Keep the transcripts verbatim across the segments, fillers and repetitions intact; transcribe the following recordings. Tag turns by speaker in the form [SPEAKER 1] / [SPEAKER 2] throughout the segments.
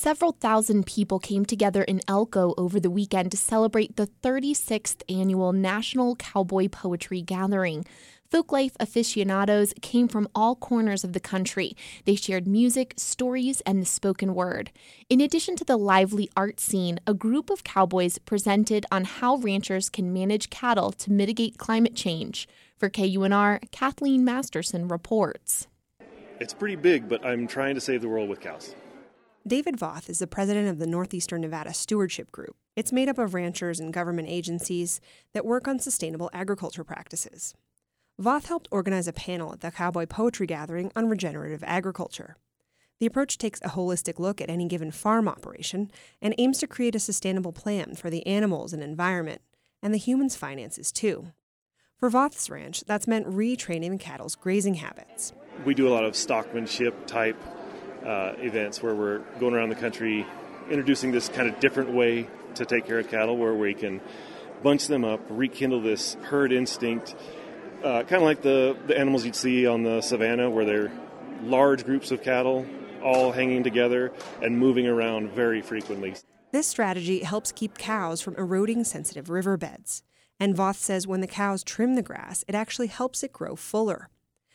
[SPEAKER 1] Several thousand people came together in Elko over the weekend to celebrate the thirty-sixth annual National Cowboy Poetry Gathering. Folklife aficionados came from all corners of the country. They shared music, stories, and the spoken word. In addition to the lively art scene, a group of cowboys presented on how ranchers can manage cattle to mitigate climate change. For K U N R, Kathleen Masterson reports.
[SPEAKER 2] It's pretty big, but I'm trying to save the world with cows.
[SPEAKER 3] David Voth is the president of the Northeastern Nevada Stewardship Group. It's made up of ranchers and government agencies that work on sustainable agriculture practices. Voth helped organize a panel at the Cowboy Poetry Gathering on regenerative agriculture. The approach takes a holistic look at any given farm operation and aims to create a sustainable plan for the animals and environment, and the humans' finances too. For Voth's ranch, that's meant retraining the cattle's grazing habits.
[SPEAKER 2] We do a lot of stockmanship type uh, events where we're going around the country introducing this kind of different way to take care of cattle, where we can bunch them up, rekindle this herd instinct, uh, kind of like the, the animals you'd see on the savannah, where they're large groups of cattle all hanging together and moving around very frequently.
[SPEAKER 3] This strategy helps keep cows from eroding sensitive riverbeds. And Voth says when the cows trim the grass, it actually helps it grow fuller.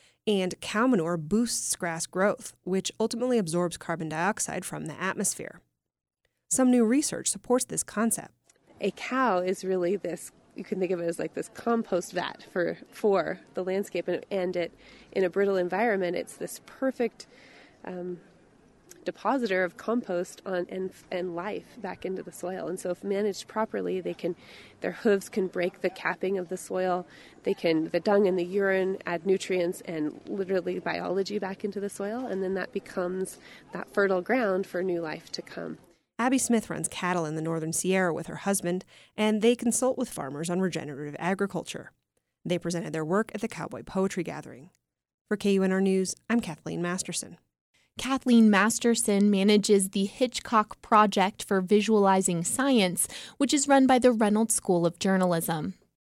[SPEAKER 3] And cow manure boosts grass growth, which ultimately absorbs carbon dioxide from the atmosphere. Some new research supports this concept.
[SPEAKER 4] A cow is really this, you can think of it as like this compost vat for, for the landscape, and, and it in a brittle environment, it's this perfect um, depositor of compost on and and life back into the soil. And so if managed properly, they can, their hooves can break the capping of the soil. They can, the dung and the urine add nutrients and literally biology back into the soil, and then that becomes that fertile ground for new life to come.
[SPEAKER 3] Abby Smith runs cattle in the Northern Sierra with her husband, and they consult with farmers on regenerative agriculture. They presented their work at the Cowboy Poetry Gathering. For K U N R News, I'm Kathleen Masterson.
[SPEAKER 1] Kathleen Masterson manages the Hitchcock Project for Visualizing Science, which is run by the Reynolds School of Journalism.